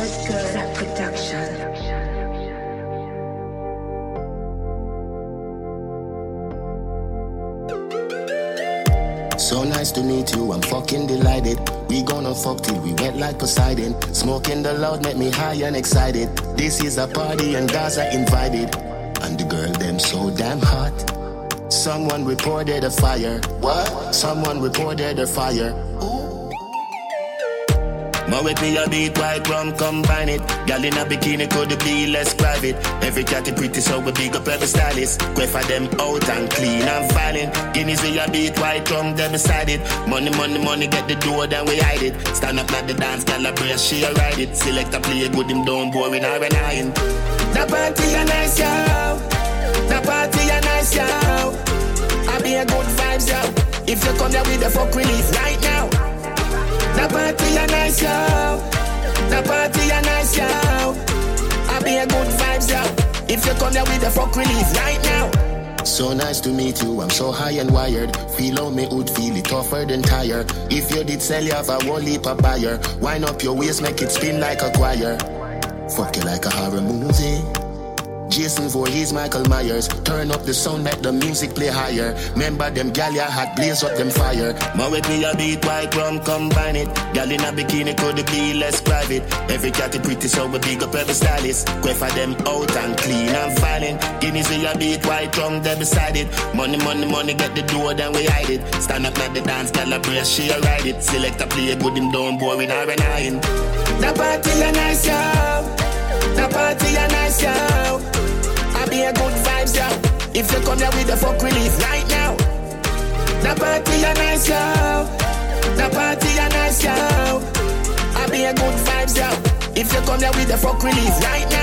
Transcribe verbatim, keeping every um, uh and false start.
Good, good production. So nice to meet you, I'm fucking delighted. We gonna fuck till we wet like Poseidon. Smoking the loud make me high and excited. This is a party and Gaza invited. And the girl them so damn hot. Someone reported a fire. What? Someone reported a fire. More with me a beat, white rum, combine it. Gal in a bikini could be less private. Every cat is pretty, so we big up every stylist. Go for them out and clean and violent. Guineas with a beat, white rum, them beside it. Money, money, money, get the door, then we hide it. Stand up at the dance, gal a brace, she a ride it. Select a play good, him don't boring or an iron. The party a nice, yo. The party a nice, yo. I be a good vibes, yo. If you come here with the fuck release right now. The party a nice, yo. The party a nice, yo. I be a good vibes, yo. If you come here with the fuck release right now. So nice to meet you, I'm so high and wired. Feel how me would feel it tougher than tire. If you did sell, you have a whole heap of buyer. Wind up your waist, make it spin like a choir. Fuck you like a horror movie. Jason Voorhees, Michael Myers. Turn up the sound, make the music play higher. Remember them gal ya had blaze up them fire. More with me a beat, white rum, combine it. Gal in a bikini could be less private. Every cat is pretty, so we big up every stylist. Go for them out and clean and violent. Guineas with a beat, white rum, them beside it. Money, money, money, get the door, then we hide it. Stand up at the dance, gal a brace, she a ride it. Select a play good, him don't boring or an iron. The party a nice, yo. The party a nice, yo. I be a good vibes, yo. If you come here with the fuck release right now. The party a nice, yo. The party a nice, yo. I be a good vibes, yo. If you come here with the fuck release right